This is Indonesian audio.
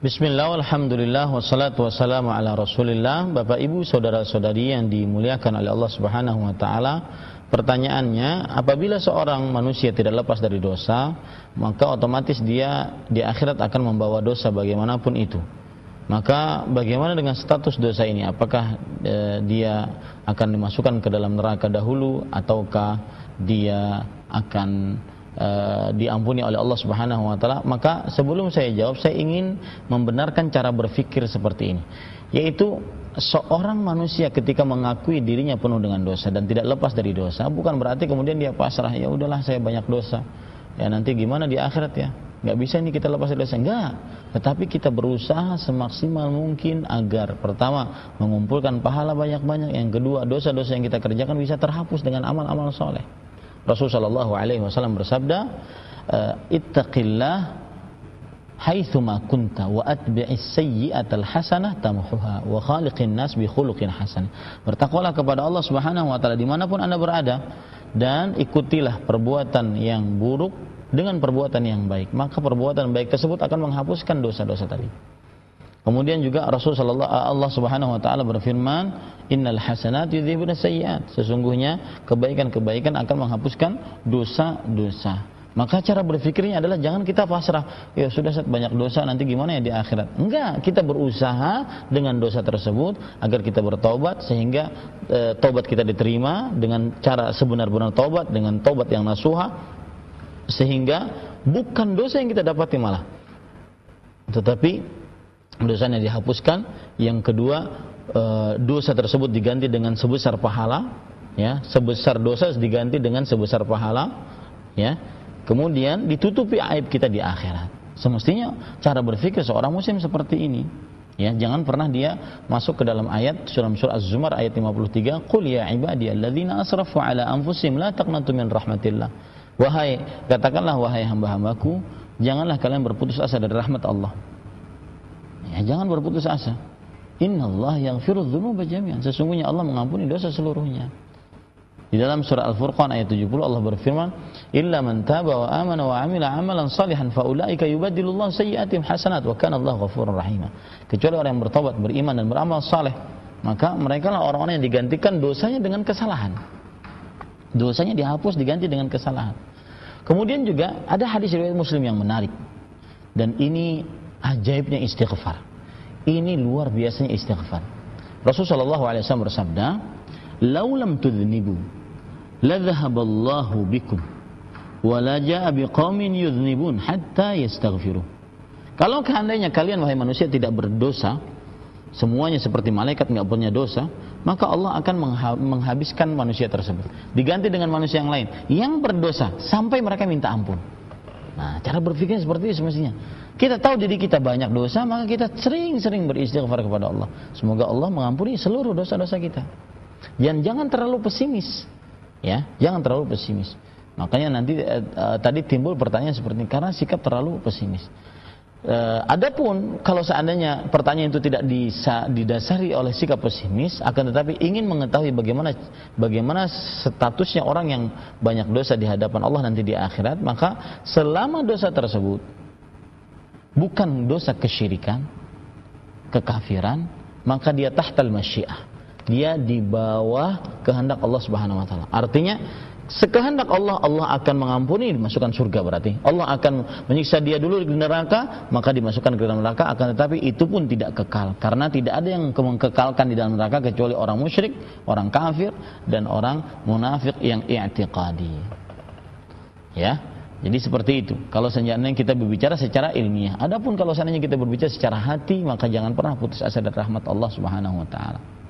Bismillah, alhamdulillah, wassalatu wassalamu ala rasulillah. Bapak ibu saudara-saudari yang dimuliakan oleh Allah subhanahu wa ta'ala, pertanyaannya, apabila seorang manusia tidak lepas dari dosa, maka otomatis dia di akhirat akan membawa dosa bagaimanapun itu. Maka bagaimana dengan status dosa ini? Apakah dia akan dimasukkan ke dalam neraka dahulu, ataukah dia akan diampuni oleh Allah Subhanahu wa taala? Maka sebelum saya jawab, saya ingin membenarkan cara berpikir seperti ini, yaitu seorang manusia ketika mengakui dirinya penuh dengan dosa dan tidak lepas dari dosa, bukan berarti kemudian dia pasrah, ya udahlah saya banyak dosa, ya nanti gimana di akhirat ya, nggak bisa ini kita lepas dari dosa. Enggak, tetapi kita berusaha semaksimal mungkin agar pertama mengumpulkan pahala banyak-banyak, yang kedua dosa-dosa yang kita kerjakan bisa terhapus dengan amal-amal soleh. Rasulullah sallallahu alaihi wasallam bersabda, ittaqillah haitsuma kunta wa atbi'is sayyi'atal hasanah tamhuha wa khaliqin nas bi khuluqin hasan. Bertakwalah kepada Allah Subhanahu wa taala dimanapun Anda berada, dan ikutilah perbuatan yang buruk dengan perbuatan yang baik, maka perbuatan baik tersebut akan menghapuskan dosa-dosa tadi. Kemudian juga Allah Subhanahu wa taala berfirman, innal hasanat yudhibuna sayyi'at, sesungguhnya kebaikan-kebaikan akan menghapuskan dosa-dosa. Maka cara berpikirnya adalah jangan kita pasrah, ya sudah banyak dosa, nanti gimana ya di akhirat. Enggak, kita berusaha dengan dosa tersebut agar kita bertobat, sehingga tobat kita diterima dengan cara sebenar-benar tobat, dengan tobat yang nasuha, sehingga bukan dosa yang kita dapati malah, tetapi dosanya dihapuskan. Yang kedua, dosa tersebut diganti dengan sebesar pahala, ya, sebesar dosa diganti dengan sebesar pahala, ya. Kemudian ditutupi aib kita di akhirat. Semestinya cara berpikir seorang muslim seperti ini, ya. Jangan pernah dia masuk ke dalam ayat surah Az-Zumar ayat 53, qul ya ibadiyalladzina asrafu ala anfusihim la taqnatu min rahmatillah. Katakanlah wahai hamba-hambaku, janganlah kalian berputus asa dari rahmat Allah. Ya, jangan berputus asa. Innallaha yaghfiru dzunuba jami'an, sesungguhnya Allah mengampuni dosa seluruhnya. Di dalam surah Al-Furqan ayat 70 Allah berfirman, illa man taba wa amana wa amila amalan salihan faulaika yubaddilullahu sayyi'atihim hasanat wa kana Allahu ghafurur rahim. Kecuali orang yang bertobat, beriman dan beramal saleh, maka mereka lah orang-orang yang digantikan dosanya dengan kesalahan. Dosanya dihapus, diganti dengan kesalahan. Kemudian juga ada hadis riwayat Muslim yang menarik, dan ini ajaibnya istighfar. Ini luar biasanya istighfar. Rasulullah SAW bersabda, "Lau lam tudhnibu, la dhahaballahu bikum, wa la jaa biqaumin yudhnibun hatta yastaghfiru." Kalau seandainya kalian wahai manusia tidak berdosa, semuanya seperti malaikat enggak punya dosa, maka Allah akan menghabiskan manusia tersebut, diganti dengan manusia yang lain yang berdosa sampai mereka minta ampun. Nah, cara berpikirnya seperti itu semestinya. Kita tahu diri kita banyak dosa, maka kita sering-sering beristighfar kepada Allah. Semoga Allah mengampuni seluruh dosa-dosa kita. Dan jangan terlalu pesimis, ya, jangan terlalu pesimis. Makanya nanti tadi timbul pertanyaan seperti ini karena sikap terlalu pesimis. Adapun kalau seandainya pertanyaan itu tidak didasari oleh sikap pesimis, akan tetapi ingin mengetahui bagaimana statusnya orang yang banyak dosa di hadapan Allah nanti di akhirat, maka selama dosa tersebut bukan dosa kesyirikan, kekafiran, maka dia tahtal masyiah, dia di bawah kehendak Allah Subhanahu wa taala. Artinya sekehendak Allah, Allah akan mengampuni, dimasukkan surga. Berarti Allah akan menyiksa dia dulu di neraka, maka dimasukkan ke dalam neraka. Akan tetapi itu pun tidak kekal, karena tidak ada yang mengkekalkan di dalam neraka kecuali orang musyrik, orang kafir, dan orang munafik yang i'tiqadi. Ya, jadi seperti itu. Kalau seandainya kita berbicara secara ilmiah. Adapun kalau seandainya kita berbicara secara hati, maka jangan pernah putus asa dari rahmat Allah Subhanahu wa taala.